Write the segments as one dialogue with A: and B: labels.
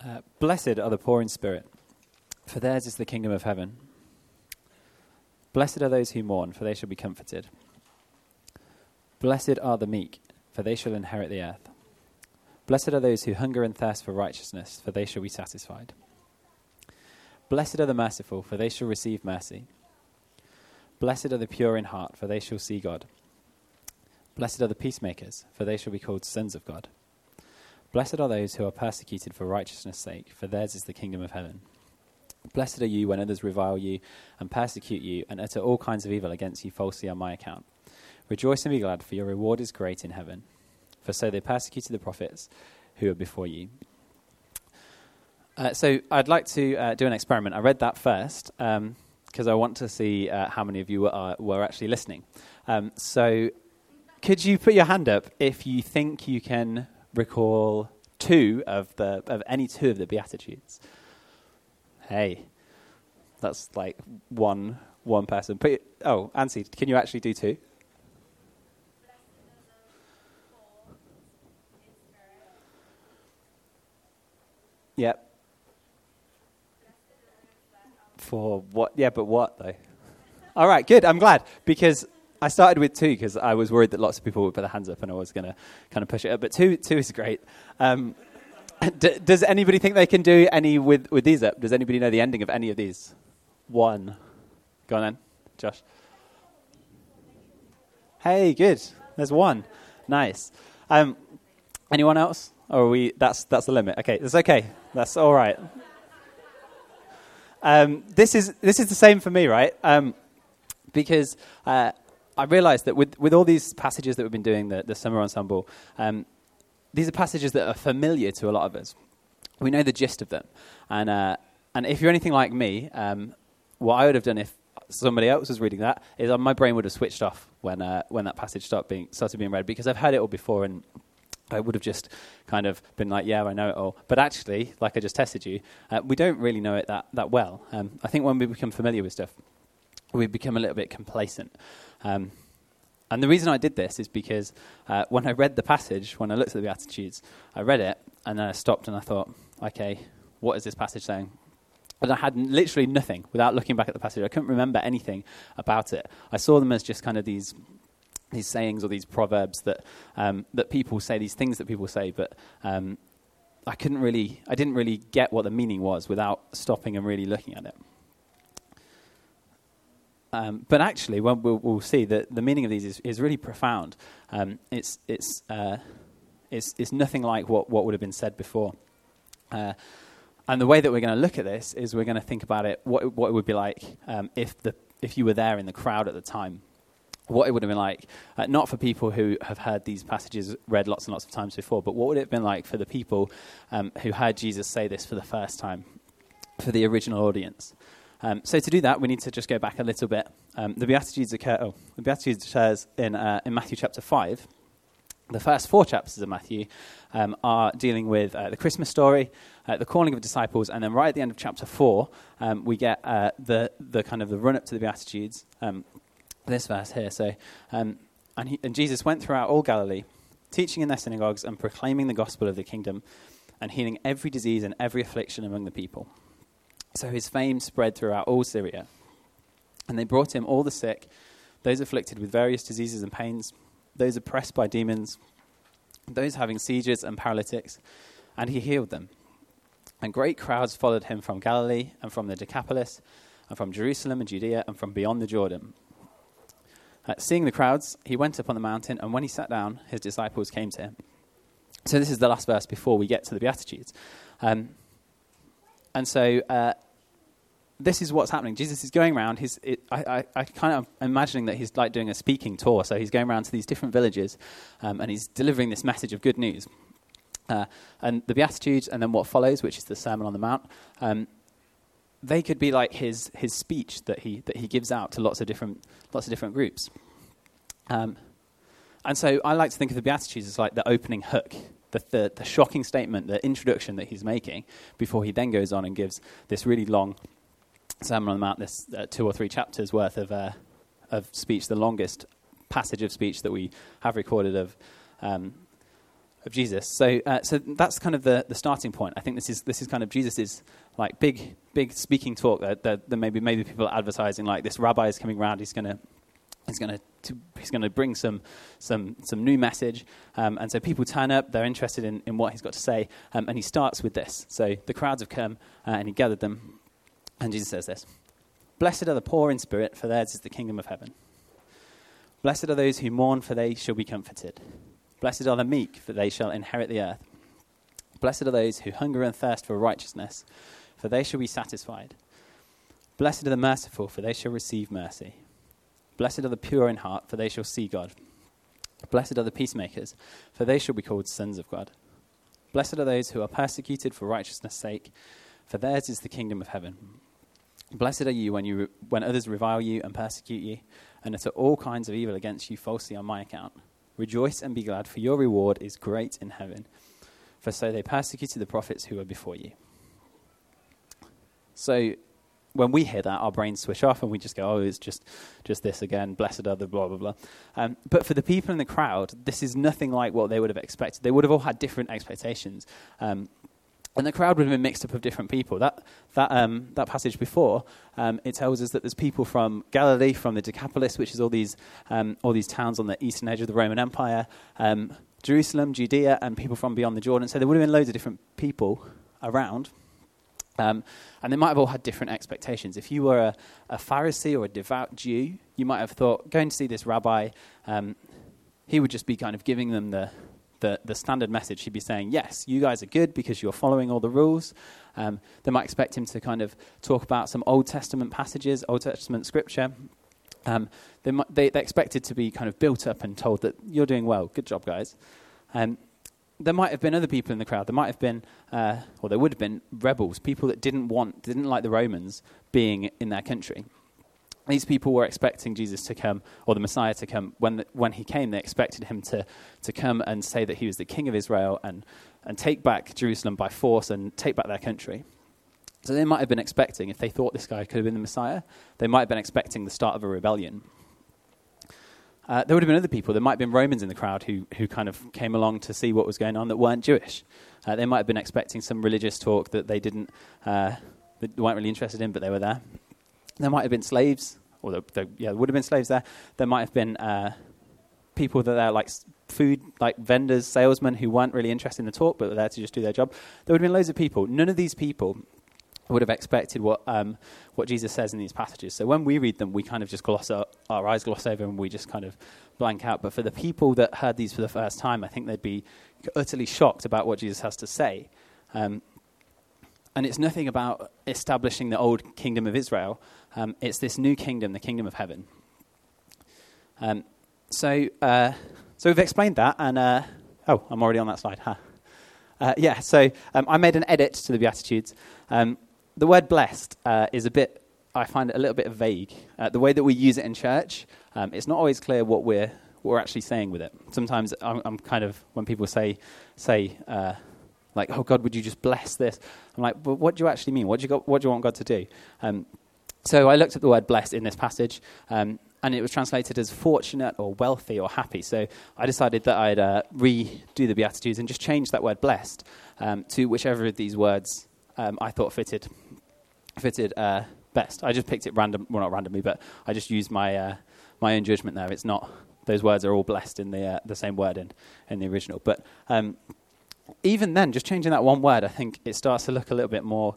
A: Blessed are the poor in spirit, for theirs is the kingdom of heaven. Blessed are those who mourn, for they shall be comforted. Blessed are the meek, for they shall inherit the earth. Blessed are those who hunger and thirst for righteousness, for they shall be satisfied. Blessed are the merciful, for they shall receive mercy. Blessed are the pure in heart, for they shall see God. Blessed are the peacemakers, for they shall be called sons of God. Blessed are those who are persecuted for righteousness' sake, for theirs is the kingdom of heaven. Blessed are you when others revile you and persecute you and utter all kinds of evil against you falsely on my account. Rejoice and be glad, for your reward is great in heaven. For so they persecuted the prophets who were before you. So I'd like to do an experiment. I read that first because I want to see how many of you were actually listening. So could you put your hand up if you think you can recall any two of the Beatitudes? Hey, that's like one person. Ansi, can you actually do two? Yep. For what? Yeah, but what though? All right, good. I'm glad because I started with two because I was worried that lots of people would put their hands up and I was going to kind of push it up. But two is great. Does anybody think they can do any with these up? Does anybody know the ending of any of these? One. Go on then, Josh. Hey, good. There's one. Nice. Anyone else? Or are we? That's the limit. Okay, that's okay. That's all right. This is the same for me, right? Because I realised that with all these passages that we've been doing, the summer ensemble, these are passages that are familiar to a lot of us. We know the gist of them, and if you're anything like me, what I would have done if somebody else was reading that is my brain would have switched off when that passage started being read, because I've heard it all before and I would have just kind of been like, yeah, I know it all. But actually, like I just tested you, we don't really know it that well. I think when we become familiar with stuff, we become a little bit complacent. And the reason I did this is because when I read the passage, when I looked at the Beatitudes, I read it, and then I stopped and I thought, okay, what is this passage saying? And I had literally nothing without looking back at the passage. I couldn't remember anything about it. I saw them as just kind of these sayings or these proverbs that people say, these things that people say, but I didn't really get what the meaning was without stopping and really looking at it. But actually, we'll see that the meaning of these is really profound. It's nothing like what would have been said before. And the way that we're going to look at this is we're going to think about it, what it would be like if you were there in the crowd at the time. What it would have been like, not for people who have heard these passages read lots and lots of times before, but what would it have been like for the people who heard Jesus say this for the first time, for the original audience. So to do that, we need to just go back a little bit. The Beatitudes occurs in Matthew chapter 5. The first 4 chapters of Matthew are dealing with the Christmas story, the calling of the disciples, and then right at the end of chapter 4, we get the kind of the run-up to the Beatitudes, this verse here. So, and Jesus went throughout all Galilee, teaching in their synagogues and proclaiming the gospel of the kingdom and healing every disease and every affliction among the people. So his fame spread throughout all Syria. And they brought him all the sick, those afflicted with various diseases and pains, those oppressed by demons, those having seizures and paralytics, and he healed them. And great crowds followed him from Galilee and from the Decapolis and from Jerusalem and Judea and from beyond the Jordan. Seeing the crowds, he went up on the mountain, and when he sat down, his disciples came to him. So this is the last verse before we get to the Beatitudes. And so this is what's happening. Jesus is going around. I kind of imagining that he's like doing a speaking tour. So he's going around to these different villages, and he's delivering this message of good news. And the Beatitudes, and then what follows, which is the Sermon on the Mount, they could be like his speech that he gives out to lots of different groups. And so I like to think of the Beatitudes as like the opening hook, the shocking statement, the introduction that he's making before he then goes on and gives this really long Sermon on the Mount, this 2 or 3 chapters worth of speech, the longest passage of speech that we have recorded of Jesus. So that's kind of the starting point. I think this is kind of Jesus's like big speaking talk that maybe people are advertising, like this rabbi is coming around. He's going to bring some new message, and so people turn up. They're interested in what he's got to say, and he starts with this. So the crowds have come, and he gathered them, and Jesus says this: "Blessed are the poor in spirit, for theirs is the kingdom of heaven. Blessed are those who mourn, for they shall be comforted. Blessed are the meek, for they shall inherit the earth. Blessed are those who hunger and thirst for righteousness, for they shall be satisfied. Blessed are the merciful, for they shall receive mercy. Blessed are the pure in heart, for they shall see God. Blessed are the peacemakers, for they shall be called sons of God. Blessed are those who are persecuted for righteousness' sake, for theirs is the kingdom of heaven. Blessed are you when others revile you and persecute you, and utter all kinds of evil against you falsely on my account. Rejoice and be glad, for your reward is great in heaven. For so they persecuted the prophets who were before you." So when we hear that, our brains switch off and we just go, oh, it's just this again, blessed are the blah, blah, blah. But for the people in the crowd, this is nothing like what they would have expected. They would have all had different expectations. And the crowd would have been mixed up of different people. That passage before, it tells us that there's people from Galilee, from the Decapolis, which is all these towns on the eastern edge of the Roman Empire, Jerusalem, Judea, and people from beyond the Jordan. So there would have been loads of different people around. And they might have all had different expectations. If you were a Pharisee or a devout Jew, you might have thought, going to see this rabbi, he would just be kind of giving them the standard message. He'd be saying, yes, you guys are good because you're following all the rules. They might expect him to kind of talk about some Old Testament passages, Old Testament scripture. They expected to be kind of built up and told that you're doing well, good job, guys. There might have been other people in the crowd. There might have been, or there would have been rebels, people that didn't like the Romans being in their country. These people were expecting Jesus to come, or the Messiah to come. When he came, they expected him to come and say that he was the king of Israel and take back Jerusalem by force and take back their country. So they might have been expecting, if they thought this guy could have been the Messiah, they might have been expecting the start of a rebellion. There would have been other people. There might have been Romans in the crowd who kind of came along to see what was going on that weren't Jewish. They might have been expecting some religious talk that they weren't really interested in, but they were there. There might have been slaves, or there would have been slaves there. There might have been people that are like food, like vendors, salesmen who weren't really interested in the talk, but were there to just do their job. There would have been loads of people. None of these people would have expected what Jesus says in these passages. So when we read them, we kind of just our eyes gloss over and we just kind of blank out. But for the people that heard these for the first time, I think they'd be utterly shocked about what Jesus has to say. And it's nothing about establishing the old kingdom of Israel. It's this new kingdom, the kingdom of heaven. So we've explained that, and I'm already on that slide. So I made an edit to the Beatitudes. The word blessed is I find it a little bit vague. The way that we use it in church, it's not always clear what we're actually saying with it. Sometimes I'm kind of, when people say like, oh God, would you just bless this? I'm like, well, what do you actually mean? What do you want God to do? So I looked at the word blessed in this passage, and it was translated as fortunate or wealthy or happy. So I decided that I'd redo the Beatitudes and just change that word blessed to whichever of these words I thought fitted best. I just picked it not randomly, but I just used my own judgment there. It's not, those words are all blessed in the same word in the original. But even then, just changing that one word, I think it starts to look a little bit more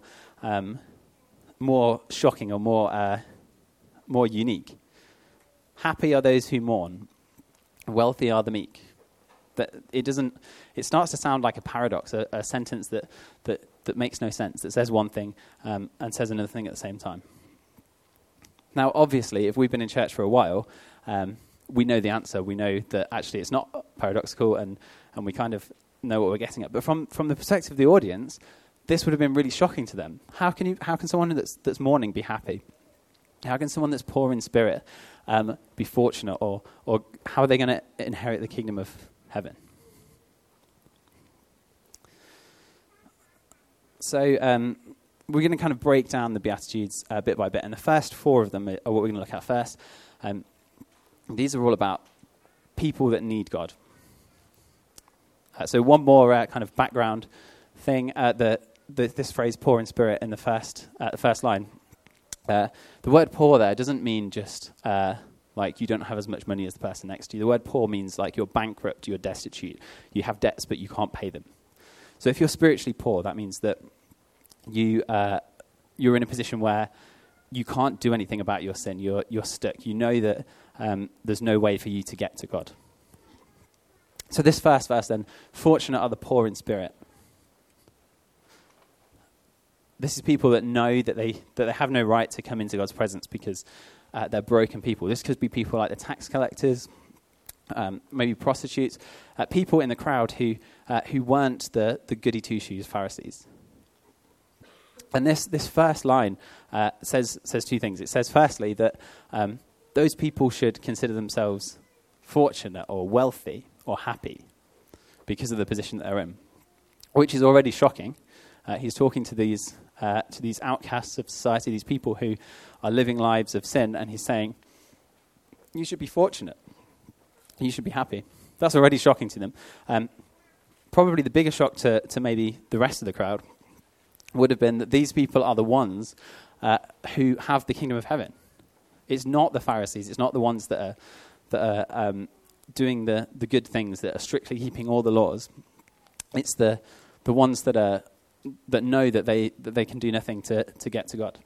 A: shocking or more unique. Happy are those who mourn, wealthy are the meek. That it starts to sound like a paradox, a sentence that makes no sense, that says one thing and says another thing at the same time. Now, obviously, if we've been in church for a while, we know the answer. We know that actually it's not paradoxical, and we kind of know what we're getting at. But from the perspective of the audience, this would have been really shocking to them. How can someone that's mourning be happy? How can someone that's poor in spirit be fortunate, or how are they going to inherit the kingdom of heaven? So we're going to kind of break down the Beatitudes bit by bit, and the first four of them are what we're going to look at first. These are all about people that need God. So one more kind of background thing, this phrase poor in spirit in the first line. The word poor there doesn't mean just like you don't have as much money as the person next to you. The word poor means like you're bankrupt, you're destitute, you have debts but you can't pay them. So if you're spiritually poor, that means that you're in a position where you can't do anything about your sin. You're stuck. You know that there's no way for you to get to God. So this first verse then, fortunate are the poor in spirit. This is people that know that they have no right to come into God's presence because they're broken people. This could be people like the tax collectors, maybe prostitutes, people in the crowd who weren't the goody two-shoes Pharisees. And this first line says two things. It says, firstly, that those people should consider themselves fortunate or wealthy or happy because of the position that they're in, which is already shocking. He's talking to these outcasts of society, these people who are living lives of sin, and he's saying, you should be fortunate. You should be happy. That's already shocking to them. Probably the bigger shock to maybe the rest of the crowd would have been that these people are the ones who have the kingdom of heaven. It's not the Pharisees. It's not the ones that are doing the good things, that are strictly keeping all the laws. It's the ones that know that they can do nothing to get to God.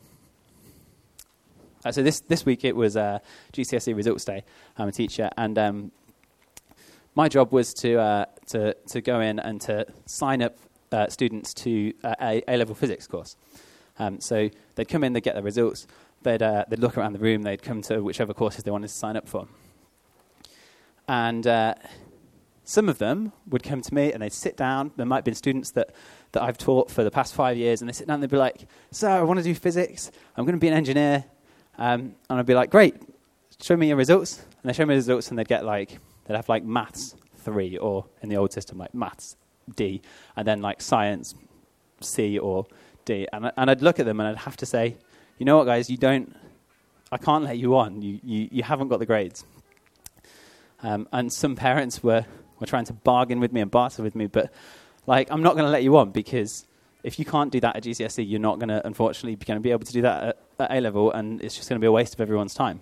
A: So this week it was GCSE results day. I'm a teacher, and my job was to go in and to sign up students to a A-level physics course. So they'd come in, they'd get their results, they'd look around the room, they'd come to whichever courses they wanted to sign up for. And some of them would come to me and they'd sit down. There might have been students that I've taught for the past 5 years, and they sit down and they'd be like, "Sir, I want to do physics. I'm going to be an engineer." And I'd be like, "Great, show me your results." And they show me the results, and they'd have like maths 3, or in the old system, like maths D, and then like science C or D. And I'd look at them and I'd have to say, "You know what, guys, I can't let you on. You haven't got the grades." And some parents were trying to bargain with me and barter with me, but like, I'm not going to let you on, because if you can't do that at GCSE, you're not going to, unfortunately, be able to do that at A-level, and it's just going to be a waste of everyone's time.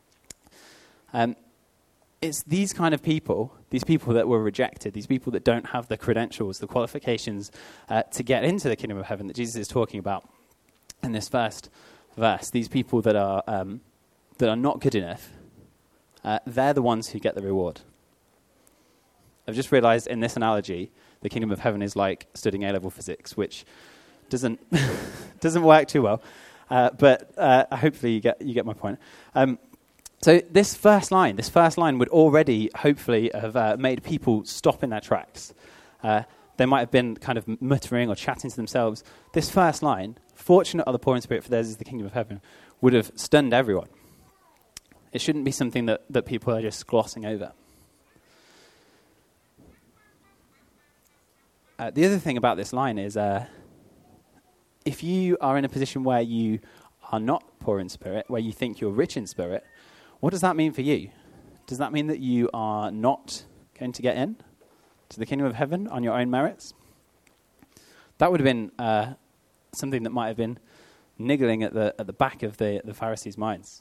A: It's these kind of people, these people that were rejected, these people that don't have the credentials, the qualifications to get into the kingdom of heaven that Jesus is talking about in this first verse. These people that are not good enough, they're the ones who get the reward. I've just realized in this analogy, the kingdom of heaven is like studying A-level physics, which doesn't work too well. But hopefully you get my point. So this first line would already hopefully have made people stop in their tracks. They might have been kind of muttering or chatting to themselves. This first line, fortunate are the poor in spirit, for theirs is the kingdom of heaven, would have stunned everyone. It shouldn't be something that people are just glossing over. The other thing about this line is if you are in a position where you are not poor in spirit, where you think you're rich in spirit, what does that mean for you? Does that mean that you are not going to get in to the kingdom of heaven on your own merits? That would have been something that might have been niggling at the back of the Pharisees' minds.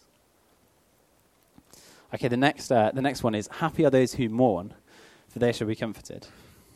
A: Okay, the next one is, happy are those who mourn, for they shall be comforted.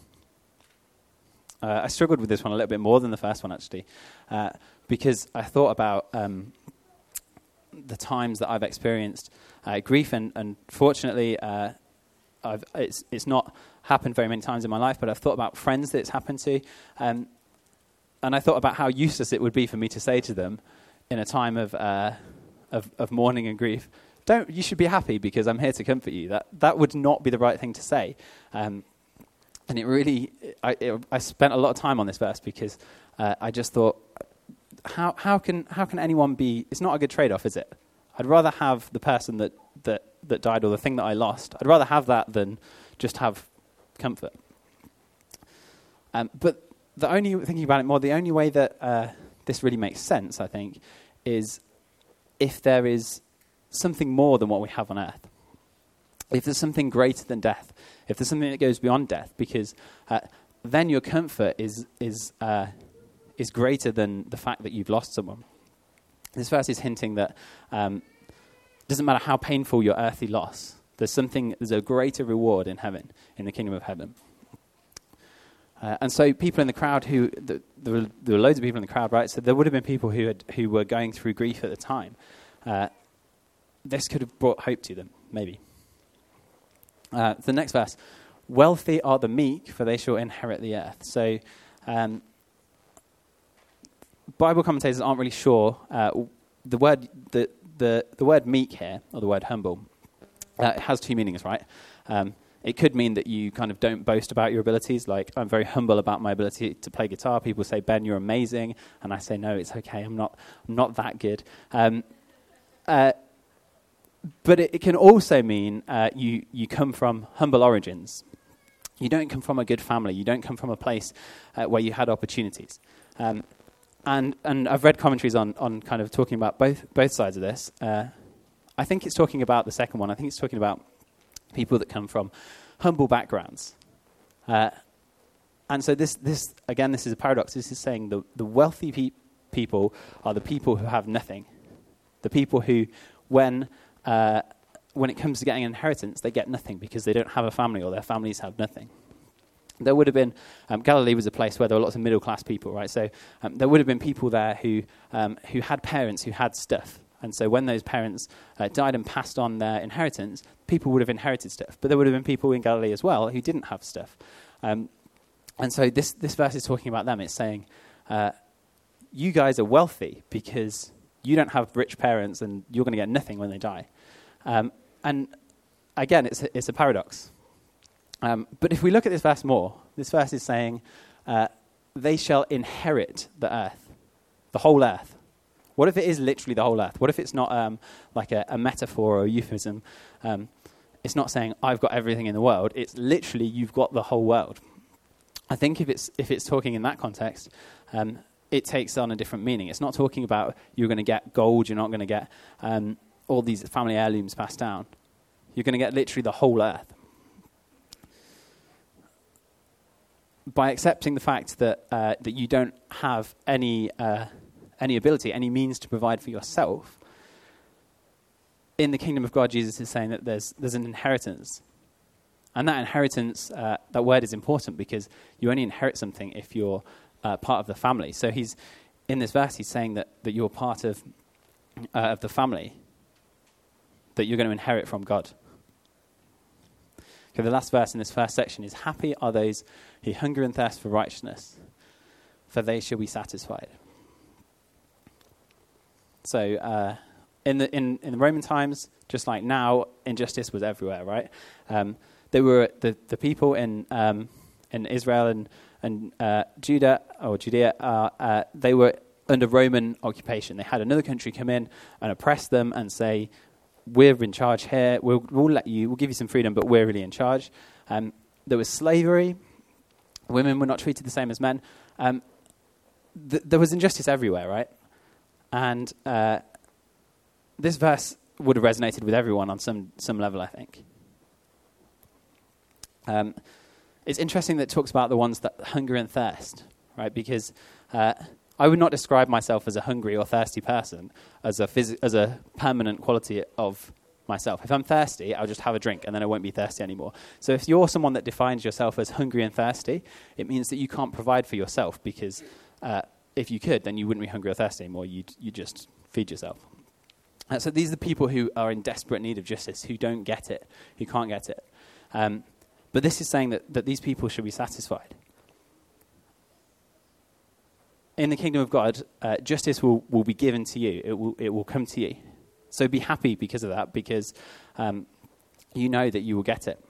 A: I struggled with this one a little bit more than the first one, actually, because I thought about the times that I've experienced grief, and fortunately, it's not happened very many times in my life, but I've thought about friends that it's happened to, and I thought about how useless it would be for me to say to them in a time of mourning and grief, you should be happy because I'm here to comfort you. That would not be the right thing to say. And it really, I spent a lot of time on this verse because I just thought, how can anyone be? It's not a good trade-off, is it? I'd rather have the person that died, or the thing that I lost. I'd rather have that than just have comfort. But thinking about it more, the only way that this really makes sense, I think, is if there is something more than what we have on earth. if there's something greater than death, if there's something that goes beyond death, because then your comfort is greater than the fact that you've lost someone. This verse is hinting that doesn't matter how painful your earthly loss, there's a greater reward in heaven, in the kingdom of heaven. And so people in the crowd there were loads of people in the crowd, right? So there would have been people who were going through grief at the time. This could have brought hope to them, maybe. The next verse, wealthy are the meek, for they shall inherit the earth. So Bible commentators aren't really sure. The word meek here, or the word humble, it has two meanings, right? It could mean that you kind of don't boast about your abilities, like I'm very humble about my ability to play guitar. People say, Ben, you're amazing. And I say, no, it's okay, I'm not that good. But it can also mean you come from humble origins. You don't come from a good family. You don't come from a place where you had opportunities. And I've read commentaries on kind of talking about both sides of this. I think it's talking about the second one. I think it's talking about people that come from humble backgrounds. And so this is a paradox. This is saying the wealthy people are the people who have nothing. The people who, when it comes to getting an inheritance, they get nothing because they don't have a family or their families have nothing. There would have been, Galilee was a place where there were lots of middle-class people, right? So there would have been people there who had parents who had stuff. And so when those parents died and passed on their inheritance, people would have inherited stuff. But there would have been people in Galilee as well who didn't have stuff. And so this verse is talking about them. It's saying, you guys are wealthy because you don't have rich parents and you're going to get nothing when they die. And again, it's a paradox. But if we look at this verse more, this verse is saying, they shall inherit the earth, the whole earth. What if it is literally the whole earth? What if it's not like a metaphor or a euphemism? It's not saying, I've got everything in the world. It's literally, you've got the whole world. I think if it's talking in that context, it takes on a different meaning. It's not talking about you're going to get gold, you're not going to get all these family heirlooms passed down. You're going to get literally the whole earth. By accepting the fact that you don't have any ability, any means to provide for yourself, in the kingdom of God, Jesus is saying that there's an inheritance. And that inheritance, that word is important because you only inherit something if you're part of the family. So in this verse, he's saying that you're part of the family, that you're going to inherit from God. Okay, the last verse in this first section is, happy are those who hunger and thirst for righteousness, for they shall be satisfied. So in the Roman times, just like now, injustice was everywhere, right? They were the people in Israel and Judah or Judea. They were under Roman occupation. They had another country come in and oppress them and say, "We're in charge here. We'll give you some freedom, but we're really in charge." There was slavery. Women were not treated the same as men. There was injustice everywhere, right? And this verse would have resonated with everyone on some level, I think. It's interesting that it talks about the ones that hunger and thirst, right? Because I would not describe myself as a hungry or thirsty person as a permanent quality of myself. If I'm thirsty, I'll just have a drink and then I won't be thirsty anymore. So if you're someone that defines yourself as hungry and thirsty, it means that you can't provide for yourself because if you could, then you wouldn't be hungry or thirsty anymore. You'd just feed yourself. So these are the people who are in desperate need of justice, who don't get it, who can't get it. But this is saying that these people should be satisfied. In the kingdom of God, justice will be given to you. It will come to you. So be happy because of that, because you know that you will get it.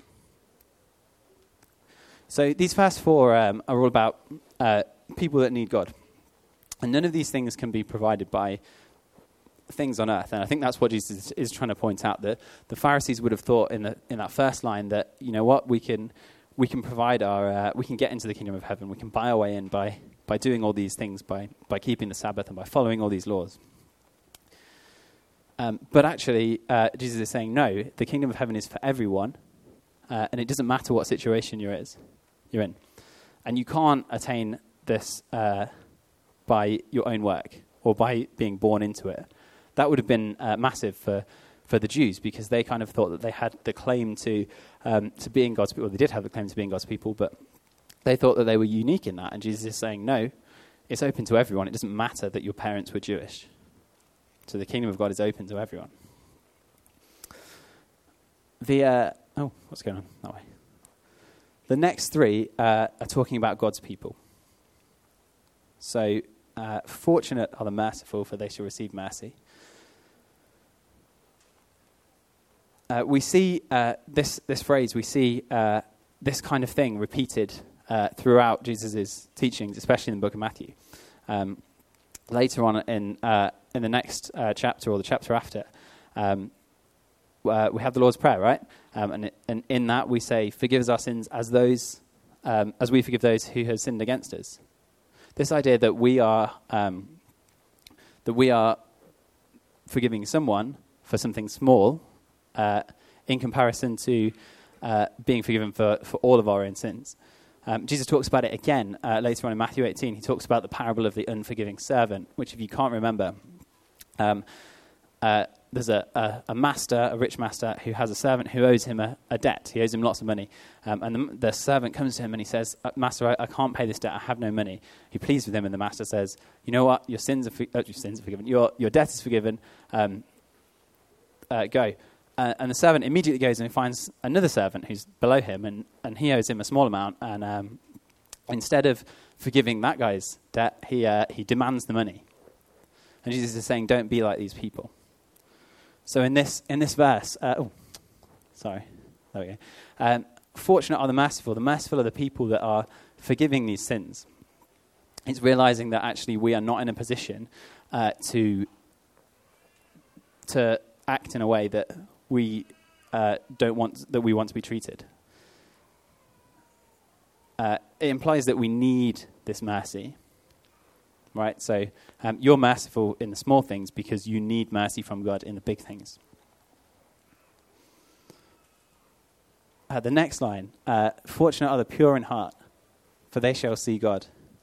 A: So these first four are all about people that need God. And none of these things can be provided by things on earth. And I think that's what Jesus is trying to point out, that the Pharisees would have thought in that first line that, you know what, we can provide we can get into the kingdom of heaven. We can buy our way in by doing all these things, by keeping the Sabbath and by following all these laws. But actually, Jesus is saying, no, the kingdom of heaven is for everyone, and it doesn't matter what situation you're in. And you can't attain this by your own work or by being born into it. That would have been massive for the Jews, because they kind of thought that they had the claim to being God's people. Well, they did have the claim to being God's people, but they thought that they were unique in that. And Jesus is saying, no, it's open to everyone. It doesn't matter that your parents were Jewish. So the kingdom of God is open to everyone. What's going on that way? The next three are talking about God's people. So, fortunate are the merciful, for they shall receive mercy. We see this phrase, we see this kind of thing repeated throughout Jesus' teachings, especially in the book of Matthew. Later on in the next chapter, or the chapter after, we have the Lord's Prayer, right? And in that we say, forgive us our sins as we forgive those who have sinned against us. This idea that we are forgiving someone for something small, in comparison to being forgiven for all of our own sins. Jesus talks about it again later on in Matthew 18. He talks about the parable of the unforgiving servant, which, if you can't remember, there's a rich master, who has a servant who owes him a debt. He owes him lots of money. And the servant comes to him and he says, Master, I can't pay this debt. I have no money. He pleads with him, and the master says, you know what? Your sins are forgiven. Your debt is forgiven. Go. And the servant immediately goes and finds another servant who's below him, and he owes him a small amount. And instead of forgiving that guy's debt, he demands the money. And Jesus is saying, don't be like these people. So in this verse, there we go. Fortunate are the merciful. The merciful are the people that are forgiving these sins. It's realizing that actually we are not in a position to act in a way that we want to be treated. It implies that we need this mercy, right? So you're merciful in the small things because you need mercy from God in the big things. The next line, fortunate are the pure in heart, for they shall see God.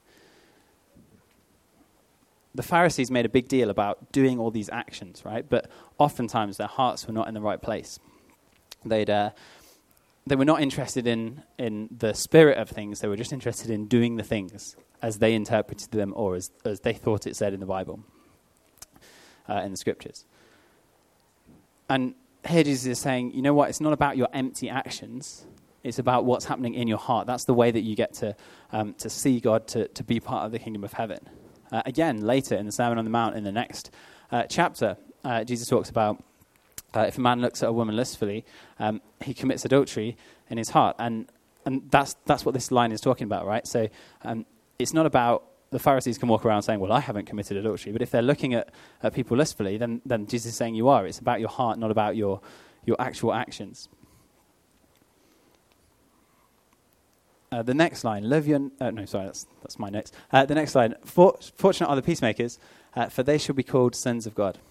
A: The Pharisees made a big deal about doing all these actions, right? But oftentimes their hearts were not in the right place. They were not interested in the spirit of things. They were just interested in doing the things as they interpreted them, or as they thought it said in the Bible, in the scriptures. And here Jesus is saying, you know what? It's not about your empty actions. It's about what's happening in your heart. That's the way that you get to see God, to be part of the kingdom of heaven. Again, later in the Sermon on the Mount, in the next chapter, Jesus talks about if a man looks at a woman lustfully, he commits adultery in his heart. And that's what this line is talking about, right? So it's not about the Pharisees can walk around saying, well, I haven't committed adultery. But if they're looking at people lustfully, then Jesus is saying you are. It's about your heart, not about your actual actions. The next line, that's my notes. The next line, fortunate are the peacemakers, for they shall be called sons of God.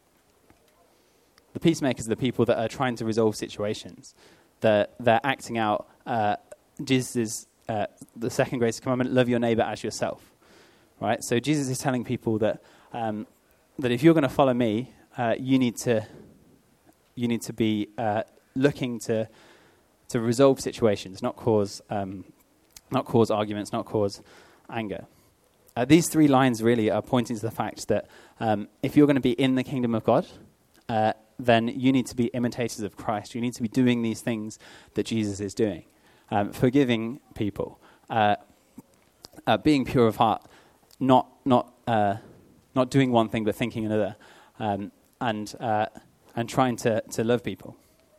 A: The peacemakers are the people that are trying to resolve situations. They're acting out Jesus' the second greatest commandment, love your neighbor as yourself. Right? So Jesus is telling people that if you're going to follow me, you need to be looking to resolve situations, not cause arguments, not cause anger. These three lines really are pointing to the fact that if you're going to be in the kingdom of God, then you need to be imitators of Christ. You need to be doing these things that Jesus is doing, forgiving people, being pure of heart, not doing one thing but thinking another, and trying to love people.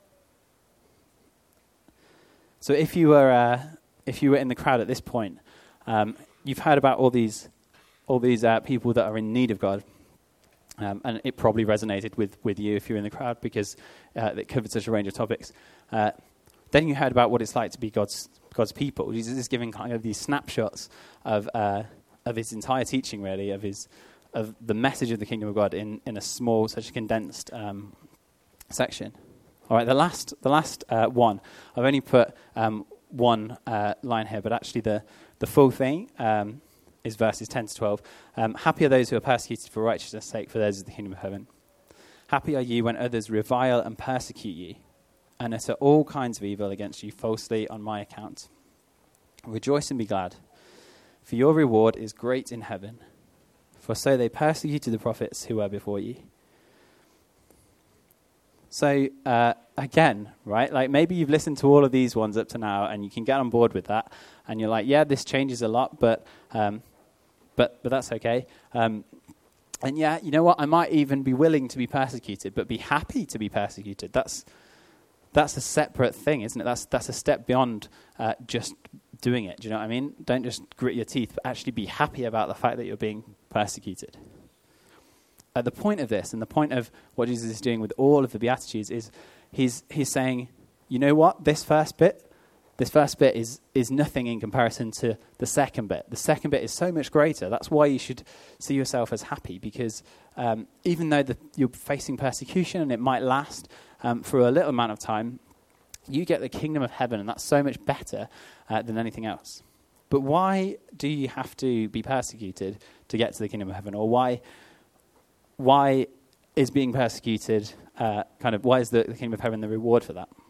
A: So if you were in the crowd at this point, you've heard about all these people that are in need of God, and it probably resonated with you if you're in the crowd because it covered such a range of topics. Then you heard about what it's like to be God's people. Jesus is giving kind of these snapshots of his entire teaching, really, of his the message of the kingdom of God in a small, such a condensed section. All right, the last one. I've only put one line here, but actually the full thing is verses 10 to 12. Happy are those who are persecuted for righteousness' sake, for theirs is the kingdom of heaven. Happy are you when others revile and persecute you, and utter all kinds of evil against you falsely on my account. Rejoice and be glad, for your reward is great in heaven. For so they persecuted the prophets who were before you. So, again, right, like maybe you've listened to all of these ones up to now and you can get on board with that. And you're like, yeah, this changes a lot, but that's okay. And yeah, you know what? I might even be willing to be persecuted, but be happy to be persecuted. That's a separate thing, isn't it? That's a step beyond just doing it. Do you know what I mean? Don't just grit your teeth, but actually be happy about the fact that you're being persecuted. The point of this and the point of what Jesus is doing with all of the Beatitudes is he's saying, you know what? This first bit is nothing in comparison to the second bit. The second bit is so much greater. That's why you should see yourself as happy, because even though you're facing persecution and it might last for a little amount of time, you get the kingdom of heaven, and that's so much better than anything else. But why do you have to be persecuted to get to the kingdom of heaven? Or why is being persecuted why is the kingdom of heaven the reward for that?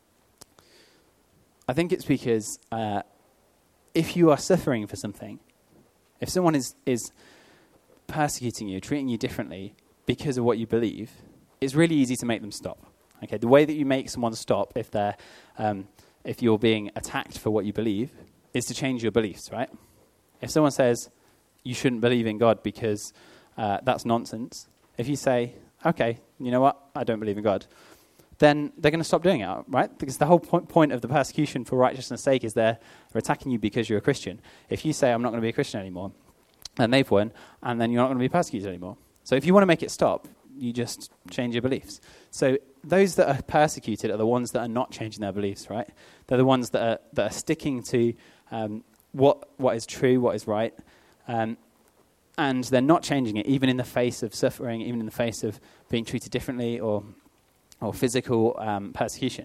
A: I think it's because if you are suffering for something, if someone is persecuting you, treating you differently because of what you believe, it's really easy to make them stop. Okay, the way that you make someone stop if you're being attacked for what you believe is to change your beliefs, right? If someone says you shouldn't believe in God because that's nonsense, if you say, okay, you know what, I don't believe in God, then they're going to stop doing it, right? Because the whole point of the persecution for righteousness' sake is they're attacking you because you're a Christian. If you say, I'm not going to be a Christian anymore, then they've won, and then you're not going to be persecuted anymore. So if you want to make it stop, you just change your beliefs. So those that are persecuted are the ones that are not changing their beliefs, right? They're the ones that are sticking to what is true, what is right, and they're not changing it, even in the face of suffering, even in the face of being treated differently or physical persecution.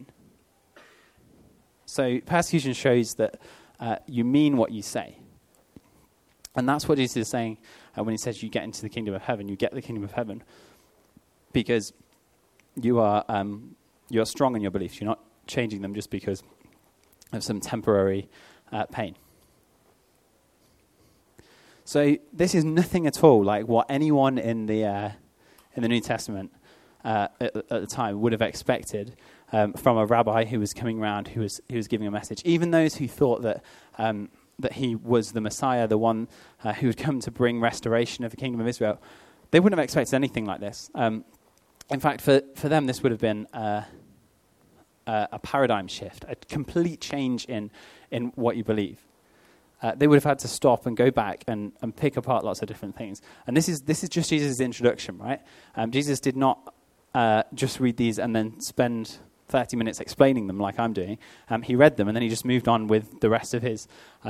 A: So persecution shows that you mean what you say. And that's what Jesus is saying when he says you get into the kingdom of heaven. You get the kingdom of heaven because you're strong in your beliefs. You're not changing them just because of some temporary pain. So this is nothing at all like what anyone in the New Testament at the time would have expected from a rabbi who was coming around, who was giving a message. Even those who thought that he was the Messiah, the one who had come to bring restoration of the kingdom of Israel, they wouldn't have expected anything like this. In fact, for them, this would have been a paradigm shift, a complete change in what you believe. They would have had to stop and go back and pick apart lots of different things. And this is just Jesus' introduction, right? Jesus did not just read these and then spend 30 minutes explaining them like I'm doing. He read them and then he just moved on with the rest of his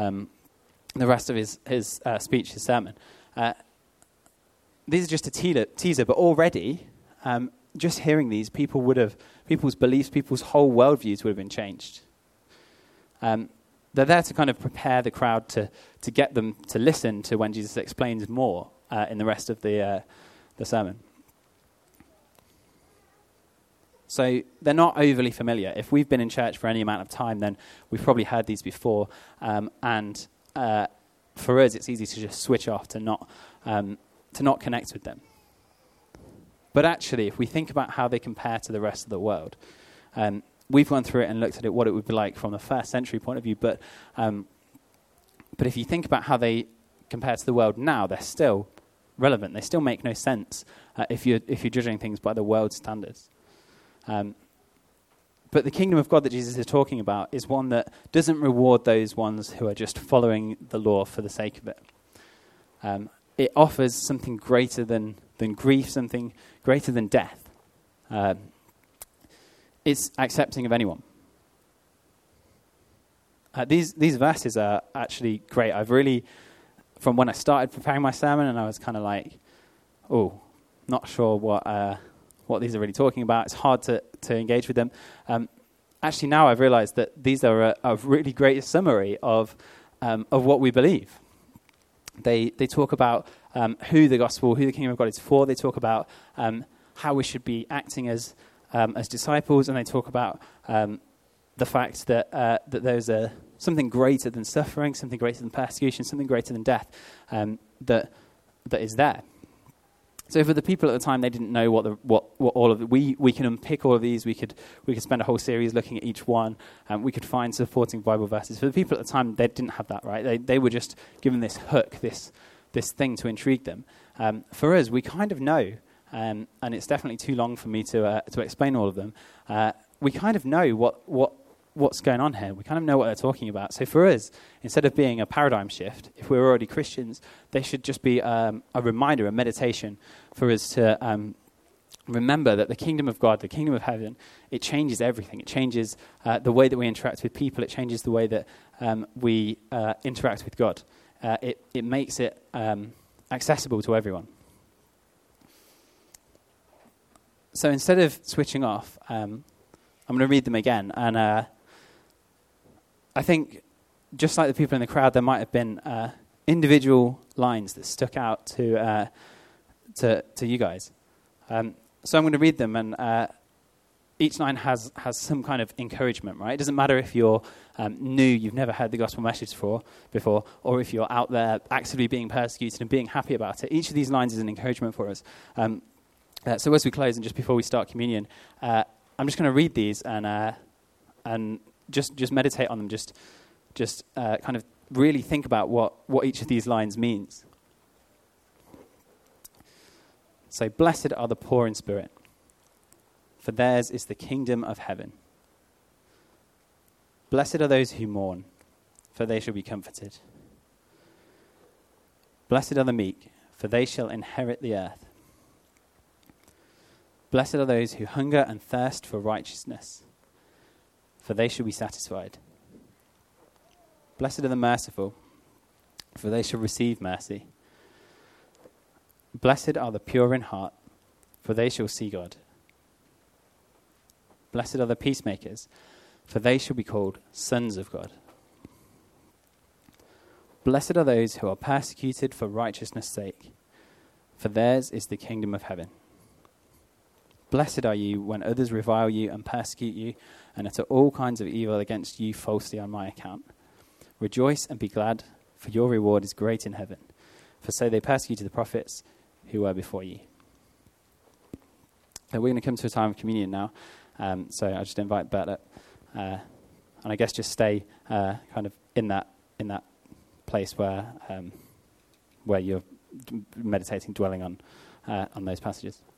A: speech, his sermon. These are just a teaser, but already, just hearing these, people's beliefs, people's whole worldviews would have been changed. They're there to kind of prepare the crowd to get them to listen to when Jesus explains more in the rest of the sermon. So they're not overly familiar. If we've been in church for any amount of time, then we've probably heard these before. And for us, it's easy to just switch off, to not connect with them. But actually, if we think about how they compare to the rest of the world, we've gone through it and looked at it, what it would be like from the first century point of view. But if you think about how they compare to the world now, they're still relevant. They still make no sense if you're judging things by the world's standards. But the kingdom of God that Jesus is talking about is one that doesn't reward those ones who are just following the law for the sake of it. It offers something greater than grief, something greater than death. It's accepting of anyone. These verses are actually great. I've really, from when I started preparing my sermon, and I was kind of like, oh, not sure what these are really talking about. It's hard to engage with them. Actually, now I've realized that these are a really great summary of what we believe. They talk about who the gospel, who the kingdom of God is for. They talk about how we should be acting as disciples, and they talk about the fact that there's something greater than suffering, something greater than persecution, something greater than death that is there. So for the people at the time, they didn't know what all of we can unpick all of these. We could spend a whole series looking at each one, and we could find supporting Bible verses. For the people at the time, they didn't have that, right? They were just given this hook, this thing to intrigue them. For us, we kind of know, and it's definitely too long for me to explain all of them. We kind of know what's going on here. We kind of know what they're talking about. So for us, instead of being a paradigm shift, if we're already Christians, they should just be a reminder, a meditation for us to remember that the kingdom of God, the kingdom of heaven, it changes everything. It changes the way that we interact with people. It changes the way that we interact with God. It makes it accessible to everyone. So instead of switching off, I'm going to read them again, and I think, just like the people in the crowd, there might have been individual lines that stuck out to you guys. So I'm going to read them, and each line has some kind of encouragement, right? It doesn't matter if you're new, you've never heard the gospel message before, or if you're out there actively being persecuted and being happy about it. Each of these lines is an encouragement for us. So as we close and just before we start communion, I'm just going to read these and just meditate on them, just kind of really think about what each of these lines means. So, blessed are the poor in spirit, for theirs is the kingdom of heaven. Blessed are those who mourn, for they shall be comforted. Blessed are the meek, for they shall inherit the earth. Blessed are those who hunger and thirst for righteousness, for they shall be satisfied. Blessed are the merciful, for they shall receive mercy. Blessed are the pure in heart, for they shall see God. Blessed are the peacemakers, for they shall be called sons of God. Blessed are those who are persecuted for righteousness' sake, for theirs is the kingdom of heaven. Blessed are you when others revile you and persecute you and utter all kinds of evil against you falsely on my account. Rejoice and be glad, for your reward is great in heaven. For so they persecuted the prophets who were before you. So we're going to come to a time of communion now. So I just invite Bert up. And I guess just stay kind of in that place where you're meditating, dwelling on those passages.